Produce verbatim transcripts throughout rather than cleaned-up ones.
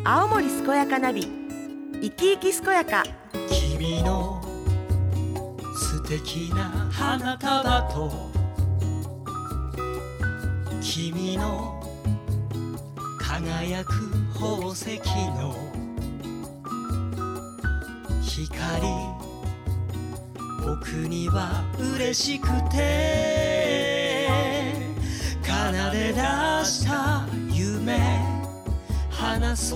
青森健やかナビ、生き生き健やか。 君の素敵な花束と君の輝く宝石の光、僕には嬉しくて奏で出した夢話そう。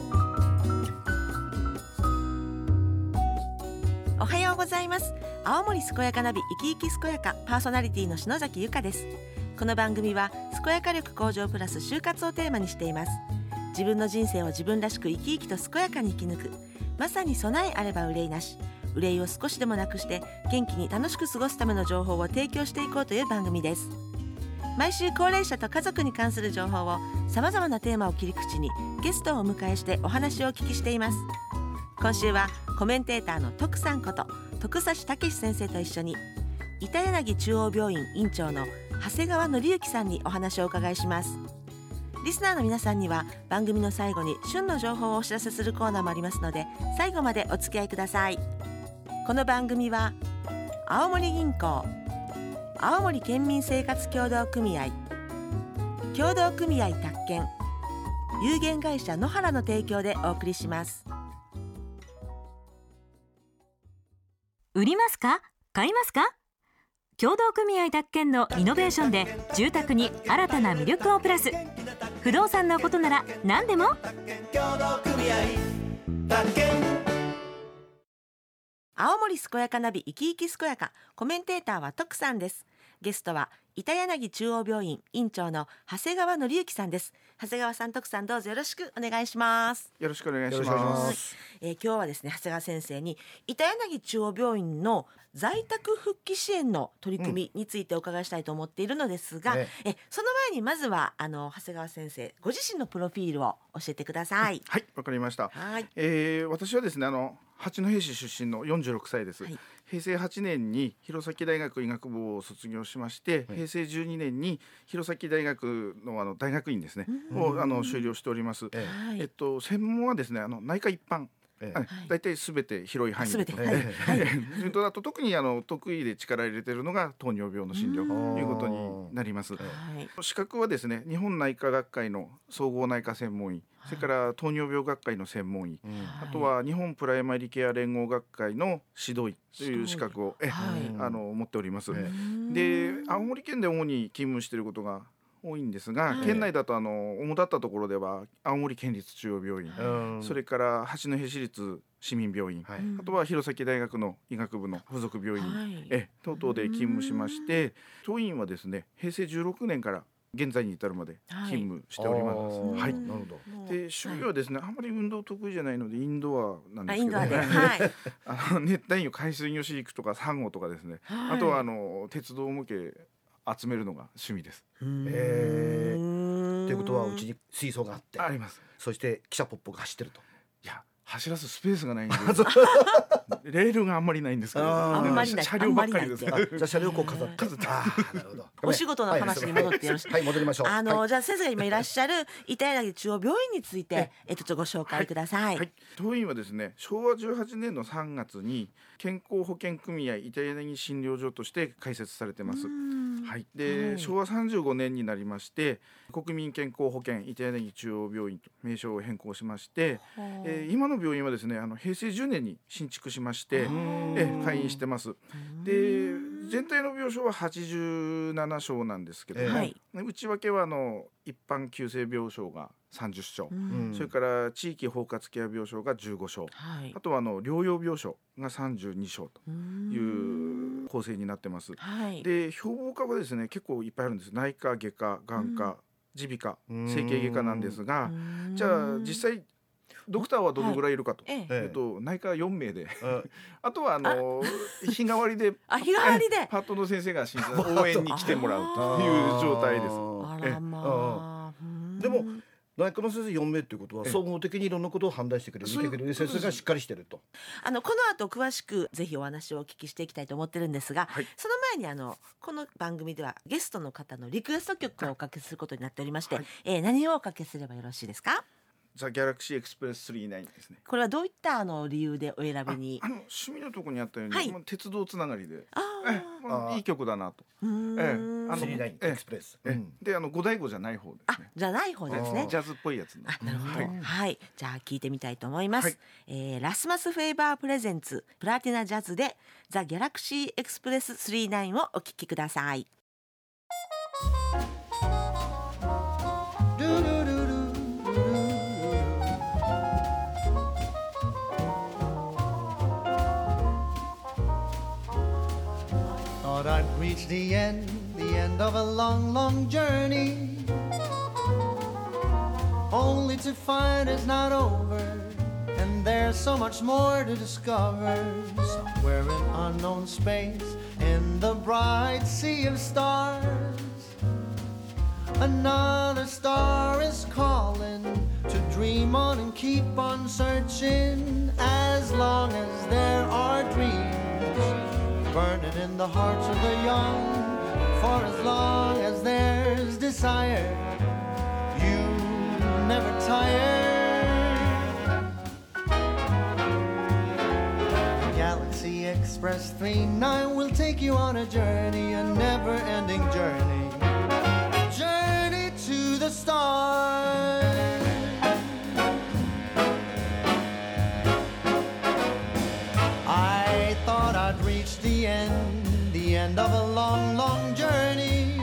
おはようございます。青森健やかナビ、生き生き健やか、パーソナリティの篠崎由香です。この番組は健やか力向上プラス就活をテーマにしています。自分の人生を自分らしく生き生きと健やかに生き抜く、まさに備えあれば憂いなし、憂いを少しでもなくして元気に楽しく過ごすための情報を提供していこうという番組です。毎週高齢者と家族に関する情報をさまざまなテーマを切り口にゲストをお迎えしてお話をお聞きしています。今週はコメンテーターの徳さんこと徳指武先生と一緒に板柳中央病院院長の長谷川紀之さんにお話をお伺いします。リスナーの皆さんには番組の最後に旬の情報をお知らせするコーナーもありますので、最後までお付き合いください。この番組は青森銀行、青森県民生活協同組合、協同組合宅建、有限会社野原の提供でお送りします。 売りますか買いますか。協同組合宅建のイノベーションで住宅に新たな魅力をプラス。不動産のことなら何でも協同組合宅建。 青森健やかナビ、生き生き健やか、コメンテーターは徳さんです。ゲストは板柳中央病院院長の長谷川紀之さんです。長谷川さん、徳さん、どうぞよろしくお願いします。 よろしくお願いします。 えー、今日はですね、長谷川先生に板柳中央病院の在宅復帰支援の取り組みについてお伺いしたいと思っているのですが、うん、えその前にまずはあの長谷川先生ご自身のプロフィールを教えてください。 はい、わかりました。 はい、 えー、私はですね、あの八戸市出身のよんじゅうろくさいです。はい、平成はちねんに弘前大学医学部を卒業しまして、はい、平成じゅうにねんに弘前大学 の, あの大学院ですね、うん、をあの修了しております。えええっと、専門はですね、あの内科一般、ええ、だいたいすべて広い範囲で、はいはい、あと特にあの得意で力入れているのが糖尿病の診療ということになります。はい、資格はですね、日本内科学会の総合内科専門医、それから糖尿病学会の専門医、はい、あとは日本プライマリケア連合学会の指導医という資格をえ、はい、あの持っております。で、青森県で主に勤務していることが多いんですが、はい、県内だとあの主だったところでは青森県立中央病院、はい、それから八戸市立市民病院、はい、あとは弘前大学の医学部の附属病院、はい、え等々で勤務しまして、当院はですね、平成じゅうろくねんから現在に至るまで勤務しております。はい、なるほど。で、趣味はですね、あまり運動得意じゃないのでインドアなんですけど、ね、はい、あの熱帯魚、海水魚飼育とかサンゴとかですね、はい、あとはあの鉄道模型集めるのが趣味です。 えー、ということはうちに水槽があって、 あります。 そして汽車ポッポが走ってると。 いや、走らすスペースがないんでレールがあんまりないんですけど、 あんまりない、 車両ばっかりです。 じゃあ車両こう飾ってなるほど。 お仕事の話に戻ってよろしいですか。 はい、戻りましょう。 あの、 はい、 じゃあ先生が今いらっしゃる板柳中央病院についてえっとご紹介ください。はいはい、 当院はですね、しょうわじゅうはちねんのさんがつに健康保険組合板柳診療所として開設されてます。はい、で、はい、しょうわさんじゅうごねんになりまして国民健康保険板柳中央病院と名称を変更しまして、えー、今の病院はですね、あの平成じゅうねんに新築しましてえ開院してます。で、全体の病床ははちじゅうななしょうなんですけども、はい、内訳はあの一般急性病床がさんじゅっしょう、うん、それから地域包括ケア病床がじゅうごしょう、はい、あとはあの療養病床がさんじゅうにしょうという構成になってます。はい、で、標榜科はですね、結構いっぱいあるんです。内科、外科、眼科、耳鼻科、整形外科なんですが、じゃあ実際ドクターはどのぐらいいるかと、はい、えっと、内科よんめいで、あとはあの日替わりであ日替わりでパートの先生が診察応援に来てもらうという状態です。 あらまあ、 でも内科の先生よんめいということは総合的にいろんなことを判断してくれる、見てくれる先生がしっかりしてると。 あのこの後詳しくぜひお話をお聞きしていきたいと思ってるんですが、はい、その前にあのこの番組ではゲストの方のリクエスト曲をおかけすることになっておりまして、はい、えー、何をおかけすればよろしいですか。 ザ・ギャラクシーエクスプレススリーナインですね。 これはどういったあの理由でお選びに？ ああの趣味のところにあったように、 はいまあ、鉄道つながりで、 あえまあ、いい曲だなと。 うーん、 ええあのスリーナインエクスプレス、 えうんであの五大五じゃない方ですあね。 じゃない方ですね。 ジャズっぽいやつの。 あなるほど、 ははいい、じゃあ聞いてみたいと思います、 はいえーラスマスフェイバープレゼンツプラティナジャズでザ・ギャラクシーエクスプレススリーナインをお聴きください。 Thought I'd reach the end, the end of a long, long journey, only to find it's not over, and there's so much more to discover. Somewhere in unknown space, in the bright sea of stars, another star is calling to dream on and keep on searching. As long as there are dreams burning in the hearts of the young, for as long as there's desire, you never tire. Galaxy Express three nine will take you on a journey, a never-ending journey, journey to the stars. I thought I'd reach the end, the end of a long, long journey,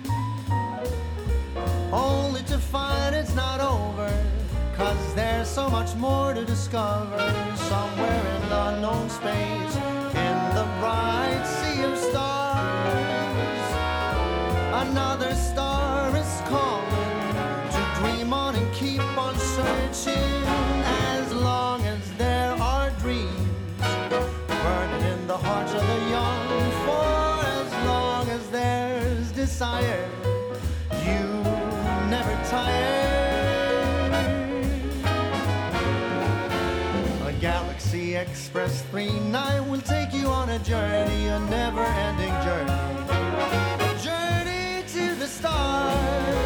only to find it's not over, 'cause there's so much more to discover. Somewhere in the unknown space, in the bright sea of stars, another star is calling to dream on and keep on searching. As long as there are dreams burning in the hearts of the young, for as long as there's desire, you never tire. A Galaxy Express three nine will take you on a journey, a never-ending journey, a journey to the stars.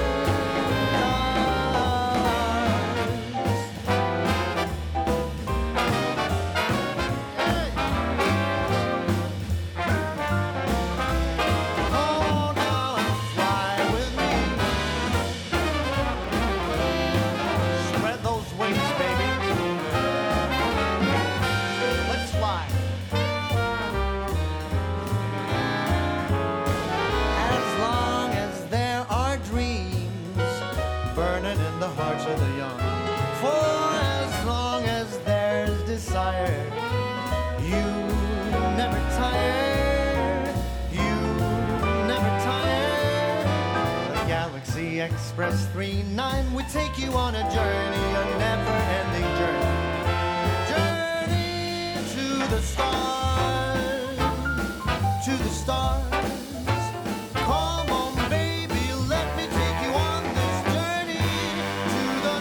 Of the young, for as long as there's desire, you never tire, you never tire. The Galaxy Express three nine will take you on a journey, a never-ending journey, journey to the stars, to the stars. Come on, baby, let me take you on this journey to the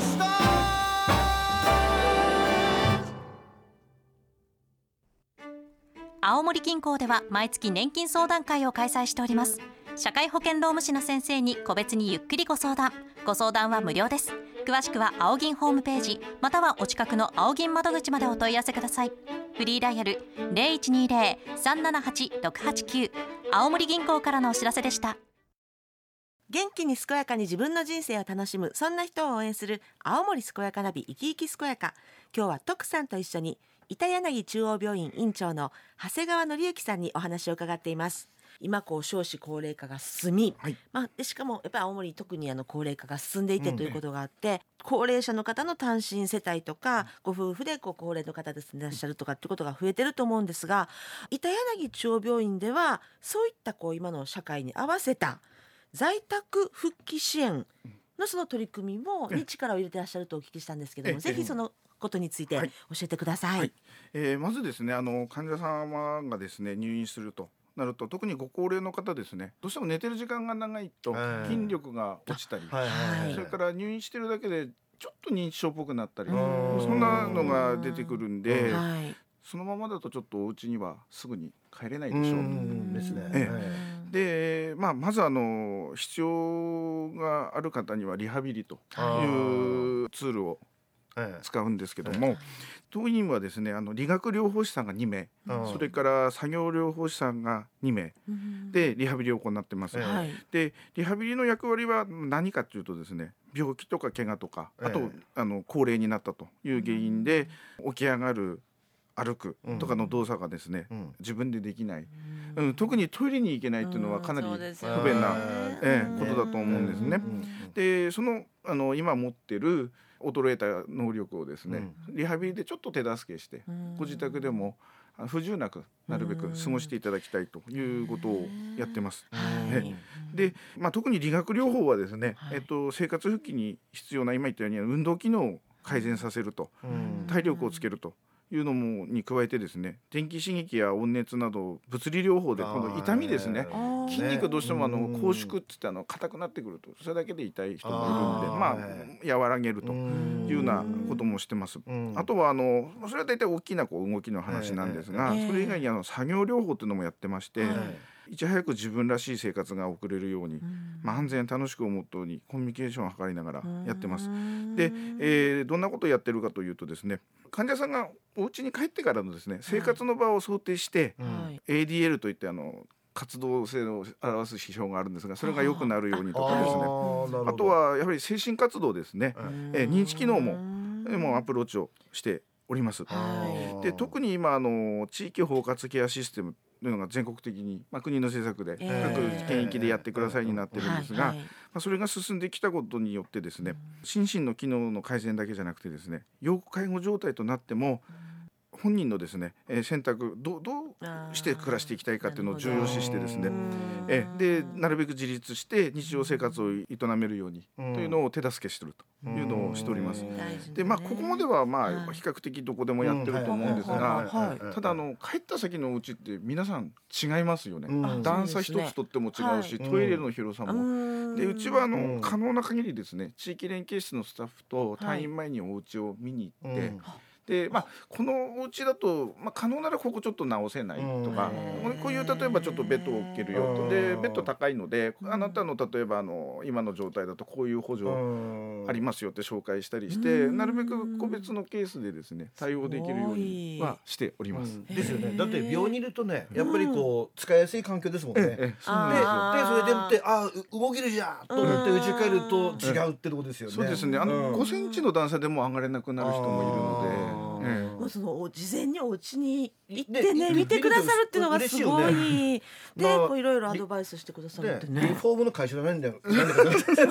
stars. 青森銀行では毎月年金相談会を開催しております。社会保険労務士の先生に個別にゆっくりご相談。ご相談は無料です。詳しくは青銀ホームページまたはお近くの青銀窓口までお問い合わせください。フリーダイヤル ゼロいちにゼロ さんななはち ろくはちきゅう 青森銀行からのお知らせでした。 元気に健やかに自分の人生を楽しむ、そんな人を応援する青森健やかナビ生き生き健やか。今日は徳さんと一緒に板柳中央病院院長の長谷川則之さんにお話を伺っています。今こう少子高齢化が進み、 はいまあ、でしかもやっぱり青森特にあの高齢化が進んでいてということがあって、うん、高齢者の方の単身世帯とか、ご夫婦でこう高齢の方で住んでらっしゃるとかっていうことが増えてると思うんですが、板柳中央病院ではそういったこう今の社会に合わせた在宅復帰支援のその取り組みもに力を入れてらっしゃるとお聞きしたんですけども、ぜひそのことについて教えてください。 はい、えー、まずですね、あの患者様がですね入院するとなると、特にご高齢の方ですね、どうしても寝てる時間が長いと筋力が落ちたり、 はいはいはい、 それから入院してるだけでちょっと認知症っぽくなったり、そんなのが出てくるんで、はい、そのままだとちょっとお家にはすぐに帰れないでしょう。 うんですね。 ええ、で、まあ、まずあの必要がある方にはリハビリというツールを使うんですけども、当院はですねあの理学療法士さんがにめい、 うんそれから作業療法士さんがにめいでリハビリを行ってます、 はいでリハビリの役割は何かというとですね病気とか怪我とかあと、 ええあの高齢になったという原因で起き上がる歩くとかの動作がですね、 うん自分でできない、うん、特にトイレに行けないっていうのはかなりうん不そうですよね便な、ええうんことだと思うんですね。でその、あの今持ってる衰えた能力をですね、リハビリでちょっと手助けして、 うんご自宅でもあ不自由なくなるべく過ごしていただきたいということをやってます。 はいねで、まあ、特に理学療法はですね、 はいえっと、生活復帰に必要な今言ったように運動機能を改善させると、 うん体力をつけるというのもに加えてですね電気刺激や温熱など物理療法でこの痛みですねあー筋肉どうしてもあのうん拘縮って言ってあの硬くなってくるとそれだけで痛い人もいるんであーまあ和らげるというようなこともしてます。 うんあとはあのそれは大体大きなこう動きの話なんですが、 ええそれ以外にあの作業療法っていうのもやってまして、 はいいち早く自分らしい生活が送れるように、 うんまあ、安全楽しくをモットーにコミュニケーションを図りながらやってます。 うんで、えーどんなことをやってるかというとですね患者さんがお家に帰ってからのですね生活の場を想定して、 はいエーディーエル といってあの活動性を表す指標があるんですがそれが良くなるようにとかですねあとはやはり精神活動ですね、えー認知機能もえーもうアプローチをしております。 はで特に今あの地域包括ケアシステムというのが全国的に、まあ、国の政策でえー各県域でやってくださいになってるんですが、 はいはいまあ、それが進んできたことによってですね心身の機能の改善だけじゃなくてですね要介護状態となっても本人のですね、えー選択どうどうして暮らしていきたいかっていうのを重要視してですねえーでなるべく自立して日常生活を営めるようにというのを手助けしてるというのをしております。 大事ねでまあここまではまはいあ比較的どこでもやってると思うんですうんはいがはいただあの帰った先のお家って皆さん違いますよね、 うん段差一そうですねつとっても違うし、 はいトイレの広さも、 うんでうちはあの、 うん可能な限りですね地域連携室のスタッフと退院前にお家を見に行って、 うんでまあ、このお家だと、まあ、可能ならここちょっと直せないとか、 うんこういう例えばちょっとベッドを置けるよと、 うんでベッド高いのであなたの例えばあの今の状態だとこういう補助ありますよって紹介したりして、 うんなるべく個別のケースでですね対応できるようにはしております。 うんですよね。だって病院にいるとねやっぱりこう使いやすい環境ですもんね。でええそうなんですよ。 あーでそれでもってあう動けるじゃんと思って家帰ると違うってとこですよね。 そうですね。あのうんごセンチの段差でも上がれなくなる人もいるので、ええもうそのお事前にお家に行ってでね見てくださるっていうのがすごい、 嬉しいでまあこういろいろアドバイスしてくださるってでリね。 フォームの会社じゃないんだよ。なんだか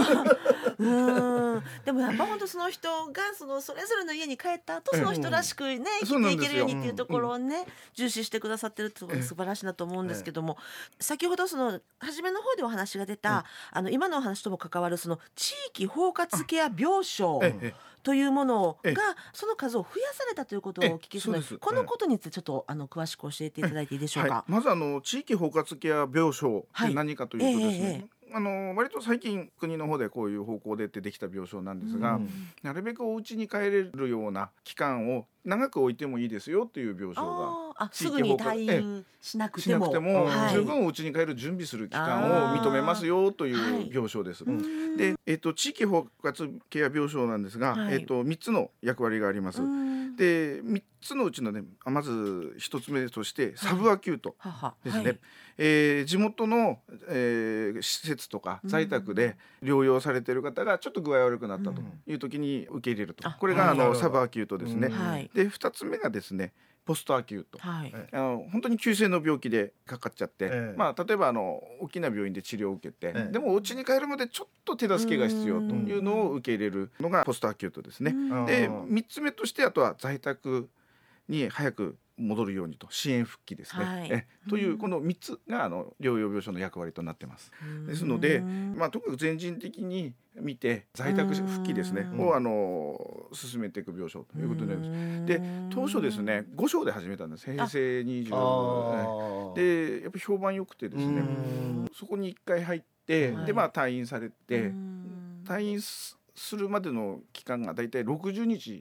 うんでもやっぱ本当その人がそのそれぞれの家に帰った後その人らしくね生そうなんですよきていけるようにっていうところをね重視してくださってるっていうのが素晴らしいなと思うんですけども、先ほどその初めの方でお話が出た、あの今のお話とも関わるその地域包括ケア病床ええというものがええその数を増やされたということをお聞きするので、 ええそうですこのことについてちょっとあの詳しく教えていただいていいでしょうか。 はい、まずあの地域包括ケア病床って何かというとですね、 はいええあの割と最近国の方でこういう方向でってできた病床なんですが、 うんなるべくお家に帰れるような期間を長く置いてもいいですよという病床があーあす地域ぐに退包括ええ院しなくしてなもくてもはい十分お家に帰る準備する期間を認めますよという病床です。 うんで、えっと、地域包括ケア病床なんですが、 はいえっと、みっつの役割があります。 うんでみっつのうちのねあまずひとつめとしてサブアキュートははですね、 はいえー地元の、えー施設とか在宅で療養されている方がちょっっと具合悪くなったという時に受け入れると、 あこれがあはいのサブアキュートですね、 うんはいでふたつめがですねポストアキュート、 はいあの本当に急性の病気でかかっちゃって、 ええまあ、例えばあの大きな病院で治療を受けて、 ええでもお家に帰るまでちょっと手助けが必要というのを受け入れるのがポストアキュートですね。 うんであーみっつめとしてあとは在宅に早く戻るようにと支援復帰ですね、 はいえというこのみっつがあの療養病床の役割となってます。ですので、まあ、とにかく全人的に見て在宅復帰ですねうんをあの進めていく病床ということになります。で当初ですねご床で始めたんです平成にじゅうあーでやっぱり評判良くてですねうんそこにいっかい入って、 はいでまあ退院されて、 うん退院すするまでの期間がだいたいろくじゅうにち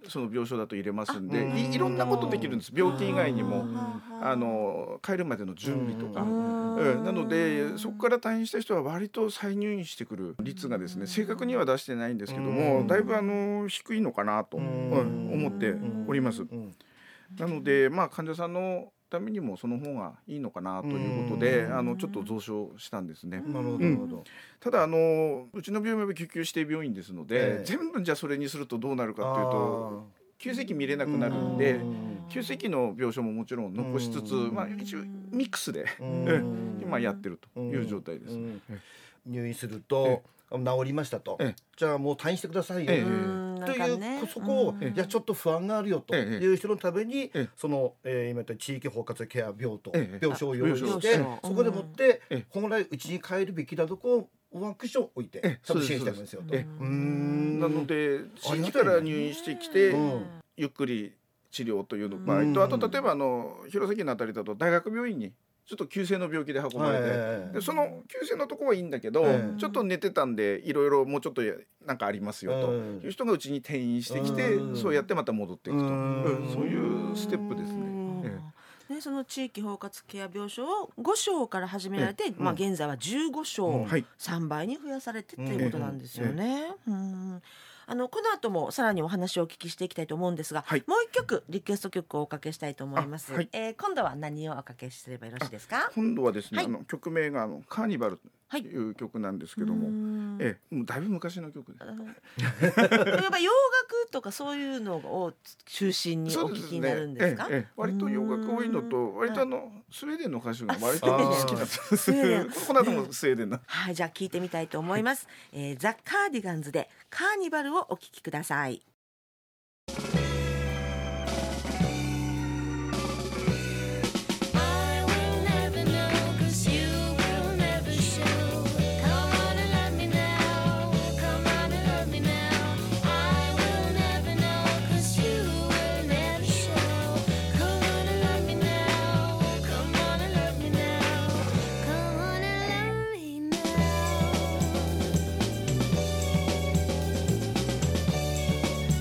その病床だと入れますんで、 うんい, いろんなことできるんです。病気以外にもうんあの帰るまでの準備とか、 うんうんなのでそこから退院した人は割と再入院してくる率がですね、正確には出してないんですけども、 うんだいぶあの低いのかなと、 うんうん思っております。 うんなので、まあ、患者さんのためにもその方がいいのかなということで、 うんあのちょっと増床したんですね。 なるほど、 うんなるほど。 ただあのうちの病院は救急指定病院ですので、 ええ全部じゃあそれにするとどうなるかというと急性期見れなくなるんうで、 ん急性期の病床ももちろん残しつつ、 うんまあ、一応ミックスで、 うんうん今やってるという状態です。 うん入院すると治りましたと、 ええじゃあもう退院してくださいよ、 ええうんという、 なんかねそこを、 うんいやちょっと不安があるよとええいう人のために、 ええその、えー今言った地域包括ケア病棟、 ええ病床を用意し病て、 床そこでもって、 ええ本来うちに帰るべきだとこをワンクッション置いて、 ええ多分支援してあるんですよと。 ええうーんなのであり地域がたいねから入院してきて、 うんゆっくり治療というの場うん合と、あと例えばあの弘前のあたりだと大学病院にちょっと急性の病気で運ばれて、 ええでその急性のとこはいいんだけど、 ええちょっと寝てたんでいろいろもうちょっとなんかありますよとうんいう人がうちに転院してきて、 うんそうやってまた戻っていくと、 うんうんそういうステップですね。えね、その地域包括ケア病床をご床から始められて、まあ、現在はじゅうご床、 うんはいさんばいに増やされてっていうことなんですよね。うんあのこの後もさらにお話をお聞きしていきたいと思うんですが、 はいもう一曲リクエスト曲をおかけしたいと思います。 あはいえー今度は何をおかけすればよろしいですか？ 今度はですね、 はいあの曲名があのカーニバルという曲なんですけども、 うんええ、もうだいぶ昔の曲です。 あのやっぱ洋楽とかそういうのを中心にお聞きになるんですか？ ええええ割と洋楽多いのと割とあのスウェーデンの歌手が割とあ好きなんです。 スウェーデンこの後もスウェーデンな。 はい、じゃあ聞いてみたいと思います。えー、ザ・カーディガンズでカーニバルをお聞きください。 I will never know, 'cause you will never show. Come on and love me now. Come on and love me now. I will never know, 'cause you will never show. Come on and love me now. Come on and love me now. Come on and love me now.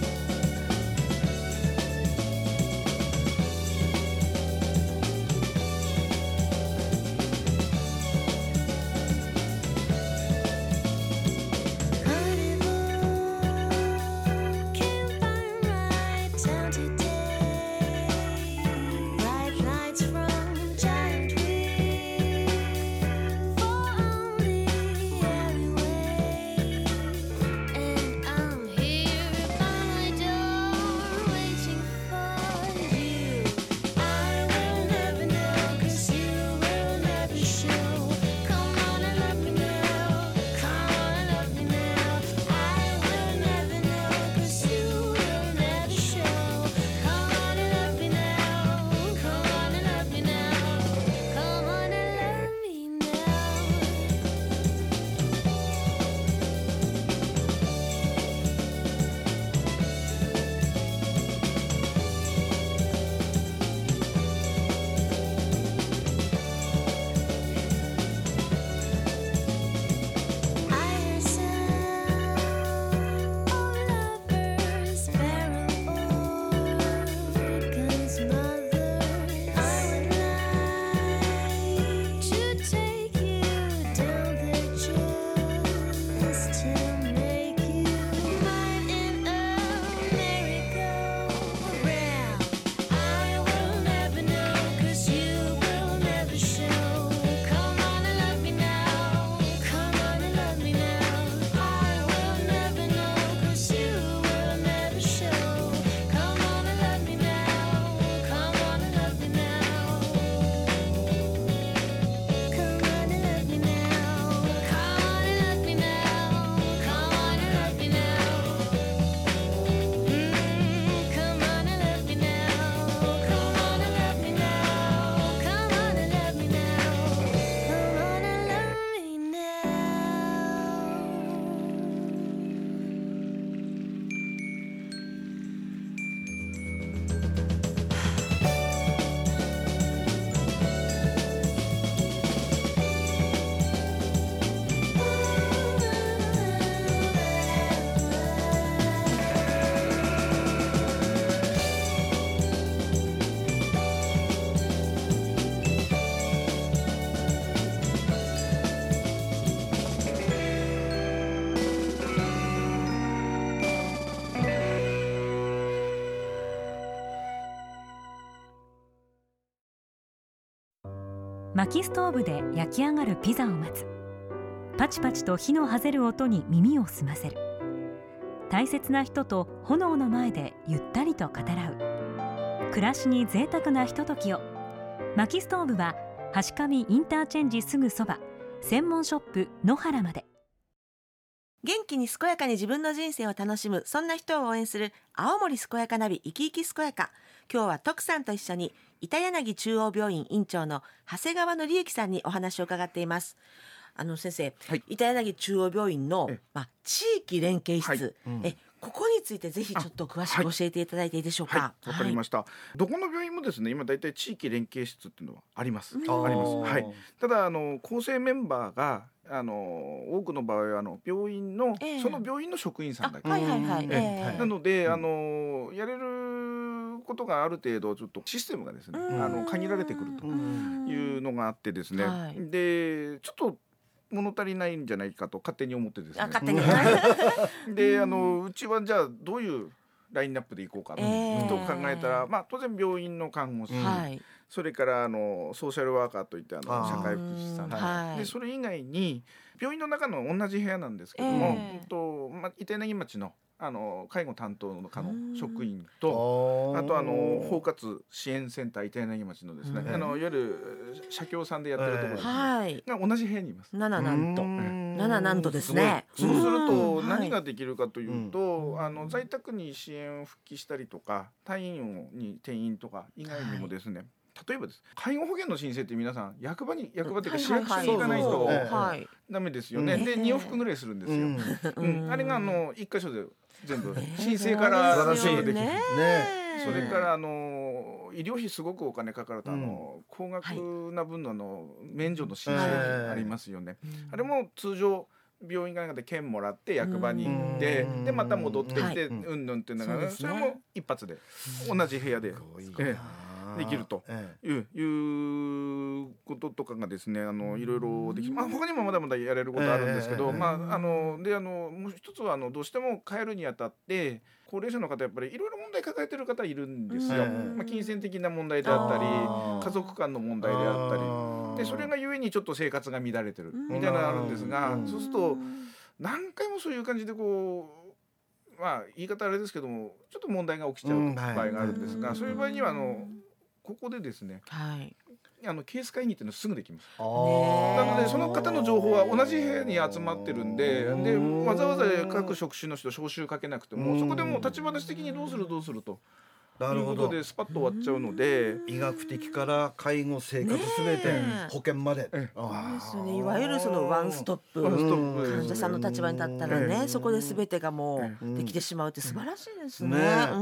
薪ストーブで焼き上がるピザを待つ。パチパチと火のはぜる音に耳を澄ませる。大切な人と炎の前でゆったりと語らう。暮らしに贅沢なひとときを。薪ストーブは橋上インターチェンジすぐそば、専門ショップ野原まで。 元気に健やかに自分の人生を楽しむ、そんな人を応援する青森健やかナビ生き生き健やか。今日は徳さんと一緒に板柳中央病院院長の長谷川紀之さんにお話を伺っています。あの先生、 はい、 板柳中央病院の、まあ、地域連携室、 はいうん、 えここについてぜひちょっと詳しく教えていただいていいでしょうか。 はい、わかりました、はい、どこの病院もですね今だいたい地域連携室っていうのはあります、 うん、 あります、はい、ただあの構成メンバーがあの多くの場合はあの病院の、えー、その病院の職員さんだけ、 はいはいはい、 えー、なので、うん、あのやれることがある程度ちょっとシステムがですね、あの限られてくるというのがあってですね、はい、でちょっと物足りないんじゃないかと勝手に思ってですね、 あ勝手にであのうちはじゃあどういうラインナップでいこうかと考えたら、えーまあ、当然病院の看護師、はい、それからあのソーシャルワーカーといったあの社会福祉士さん、はい、でそれ以外に病院の中の同じ部屋なんですけども、えーとま、板柳町のあの介護担当の課の職員と、あとあの包括支援センター板柳町のですね、あのいわゆる社協さんでやってるところですね、はい、が同じ部屋にいます。なななんとなななんとですね。そうすると何ができるかというと、あの在宅に支援復帰したりとか退院に転院とか以外にもですね、はい、例えばです介護保険の申請って皆さん役場に役場というか市役所に行かないとダメですよね、でに往復ぐらいするんですよ、うんうん、あれがあのいっ箇所で全部申請から全部できる、ね、それからあの医療費すごくお金かかるとあの、うん、高額な分のあの免除の申請ありますよね、あれも通常病院側で券もらって役場に行ってでまた戻ってきてうんぬんっていうのが、それも一発で同じ部屋でできるという、いうこととかがですね、あのいろいろでき、まあ、他にもまだまだやれることあるんですけど、まああのであのもう一つはあのどうしても帰るにあたって高齢者の方やっぱりいろいろ問題抱えてる方いるんですよ、まあ、金銭的な問題であったり家族間の問題であったりで、それがゆえにちょっと生活が乱れてるみたいなのがあるんですが、そうすると何回もそういう感じでこうまあ言い方あれですけどもちょっと問題が起きちゃう場合があるんですが、そういう場合にはあのここでですね、はい、あのケース会議っていうのはすぐできます。なのでその方の情報は同じ部屋に集まってるんで、でわざわざ各職種の人招集かけなくてもそこでもう立ち話的にどうするどうするとということでスパッと終わっちゃうので、 医学的から介護生活すべて保険まで、 ね、あですね、いわゆるそのワンストップ、患者さんの立場に立ったらね、そこで全てがもうできてしまうって素晴らしいですね、うん、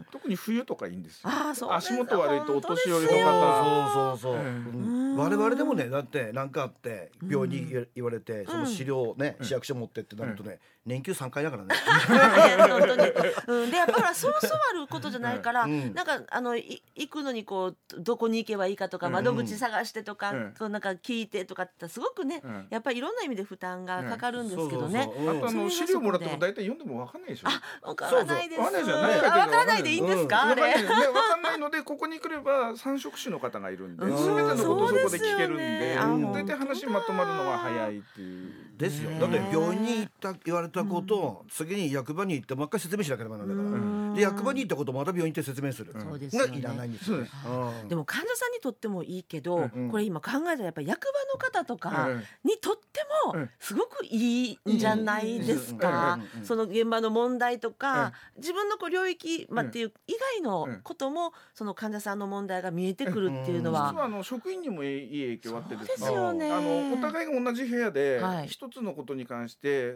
特に冬とかいいんですよ。 あそうです、 足元悪いとお年寄りの方、そうそうそう、うん、我々でもねだって何かあって病院に言われて、うん、その資料をね、うん、市役所持ってってなるとね、うん、年休さんかいだからね本当に、うん、でやっぱりそうそうあることじゃないから、うん、なんかあのい行くのにこうどこに行けばいいかとか、うん、窓口探してとか、うん、こうなんか聞いてとかってすごくね、うん、やっぱりいろんな意味で負担がかかるんですけどね、 うん、あとあの資料もらっても大体読んでも分かんないでしょ。 あ分からないです。 分かんないじゃない。分からないでいいんですか、うん、あれ分かんない、ね、分かんないのでここに来れば三職種の方がいるんで、うん、全てのことをそこで聞けるんで、大体話まとまるのが早いっていうですよ。だって病院に行った言われたことを、うん、次に役場に行ってもう一回説明しなければならないから、うん、で役場に行ったことをまた病院行って説明する、うん、 そうですよね、 がいらないんですよね、 うん、でも患者さんにとってもいいけど、うん、これ今考えたらやっぱり役場の方とかにとってもすごくいいんじゃないですか、うん、その現場の問題とか、うん、自分のこう領域、まあ、っていう以外のこともその患者さんの問題が見えてくるっていうのは、 うん、実はあの職員にもいい影響あってですね、 そうですよね、 あのお互いが同じ部屋で一つのことに関して、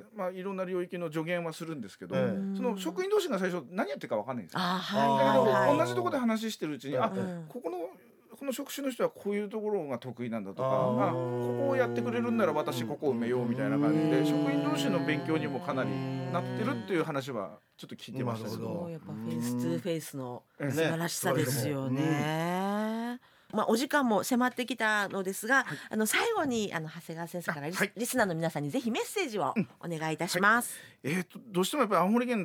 まあ、いろんな領域の助言はするんですけど、うん、その職員同士が最初何やってるか分かんないんですよ。あ、はいはいはい、同じところで話してるうちに、うん、あ、ここのこの職種の人はこういうところが得意なんだとか、あ、ここをやってくれるんなら私ここを埋めようみたいな感じで、職員同士の勉強にもかなりなってるっていう話はちょっと聞いてましたけど、 やっぱフェイス2フェイスの素晴らしさですよね。まあ、お時間も迫ってきたのですが、はい、あの最後にあの長谷川先生からリス、はい、リスナーの皆さんにぜひメッセージをお願ายいたします。 はいはい、えーと、どうしてもやっぱり青森県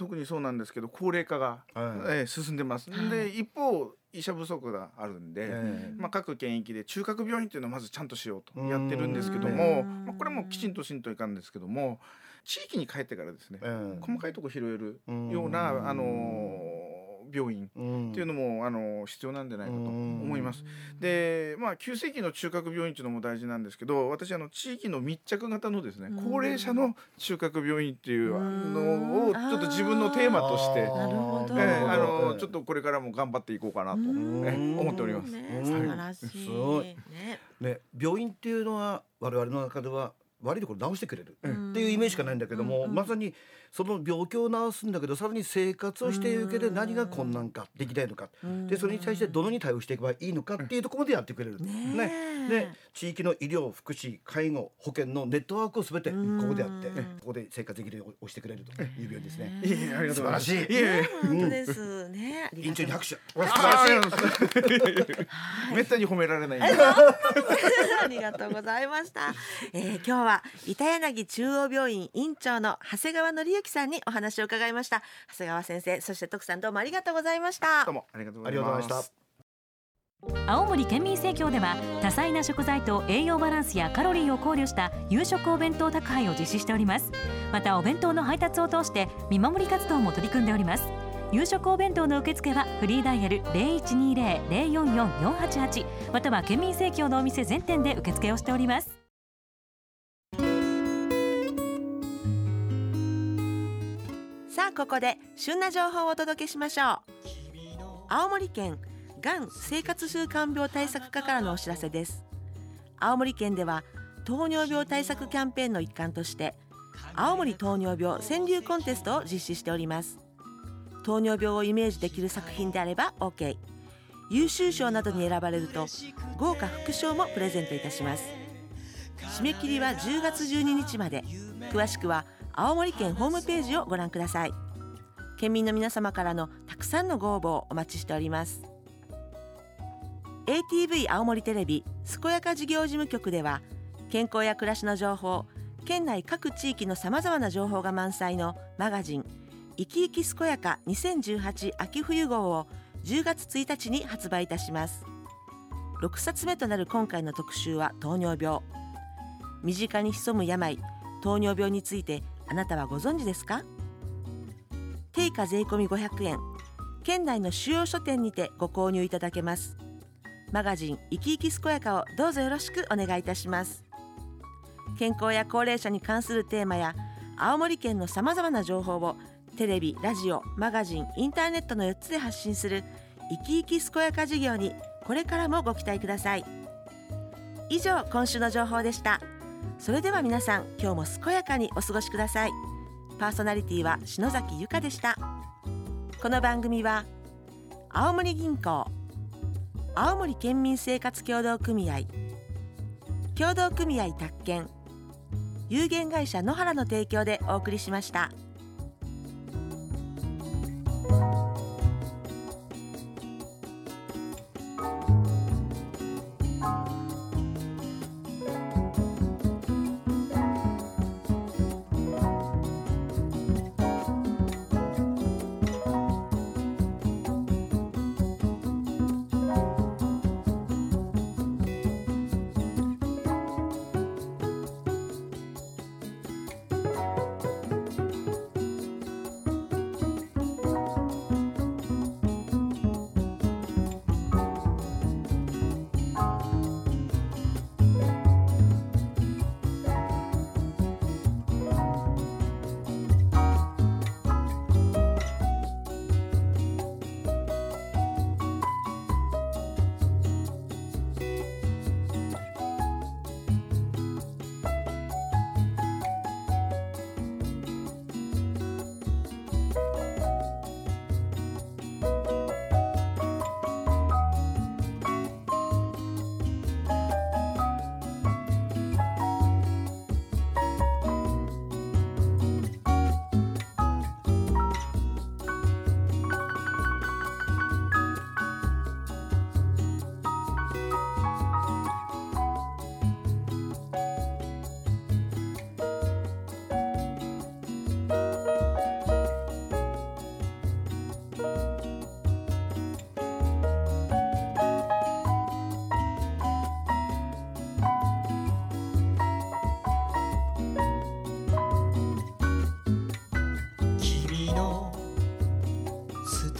特にそうなんですけど高齢化が、 はいえー進んでます、で一方医者不足があるんで、 えまあ、各県域で中核病院っていうのをまずちゃんとしようとうんやってるんですけどうも、 んまあ、これもきちんとしんといかんですけども地域に帰ってからですね、 ええ細かいところ拾えるうんような、あのー病院うんっていうのも、あのー必要なんじゃないかと思います。で、まあ、急性期の中核病院っていうのも大事なんですけど、私あの地域の密着型のですね、 うん高齢者の中核病院っていううんのをちょっと自分のテーマとして、 あーなるほどええあのええちょっとこれからも頑張っていこうかなと、 うんええ思っております。 ねうん素晴らしい、 すごいねね、病院っていうのは我々の中では悪いところ治してくれるってんいうイメージしかないんだけども、 うんうんまさにその病気を治すんだけどさらに生活をしていく上で何が困難かできないのか、 うんでそれに対してどのように対応していけばいいのかっていうところまでやってくれる、 ねねで地域の医療福祉介護保険のネットワークをすべてここでやって、 うんここで生活できるようにしてくれるという病院ですね。 いえいえありがとうございます。 素晴らしいいえいえ本当ですね、あり院長がとうに拍手。 あーありがとうございますめったに褒められないんで。 ありがとうございました、えー、今日は板柳中央病院院長の長谷川則之さんにお話を伺いました。長谷川先生、そして徳さん、どうもありがとうございましたどうもありがとうごありざいまがとうございますした。 青森県民生協では多彩な食材と栄養バランスやカロリーを考慮した夕食お弁当宅配を実施しております。またお弁当の配達を通して見守り活動も取り組んでおります。夕食お弁当の受付はフリーダイヤル ゼロいちにゼロ ゼロよんよんよんはちはち または県民生協のお店全店で受付をしております。 さあここで旬な情報をお届けしましょう。青森県がん生活習慣病対策課からのお知らせです。青森県では糖尿病対策キャンペーンの一環として青森糖尿病川柳コンテストを実施しております。糖尿病をイメージできる作品であれば OK、 優秀賞などに選ばれると豪華副賞もプレゼントいたします。締め切りはじゅうがつじゅうににちまで。詳しくは青森県ホームページをご覧ください。県民の皆様からのたくさんのご応募をお待ちしております。 エーティーブイ 青森テレビ健やか事業事務局では健康や暮らしの情報、県内各地域のさまざまな情報が満載のマガジンいきいき健やかにせんじゅうはち秋冬号をじゅうがつついたちに発売いたします。ろくさつめとなる今回の特集は糖尿病。身近に潜む病、糖尿病についてあなたはご存知ですか？定価税込みごひゃくえん、県内の主要書店にてご購入いただけます。マガジンいきいき健やかをどうぞよろしくお願いいたします。健康や高齢者に関するテーマや青森県のさまざまな情報をテレビ、ラジオ、マガジン、インターネットのよっつで発信するいきいき健やか事業にこれからもご期待ください。以上、今週の情報でした。それでは皆さん、今日も健やかにお過ごしください。パーソナリティは篠崎由香でした。この番組は青森銀行、青森県民生活協同組合、協同組合宅建、有限会社野原の提供でお送りしました。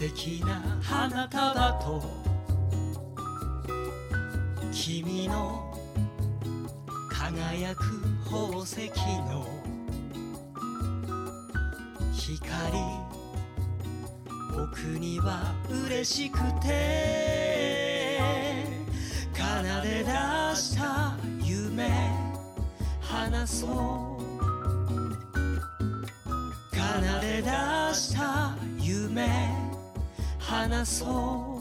敵な花束と君の輝く宝石の光僕には嬉しくて奏で出した夢話そう奏で出した夢話そう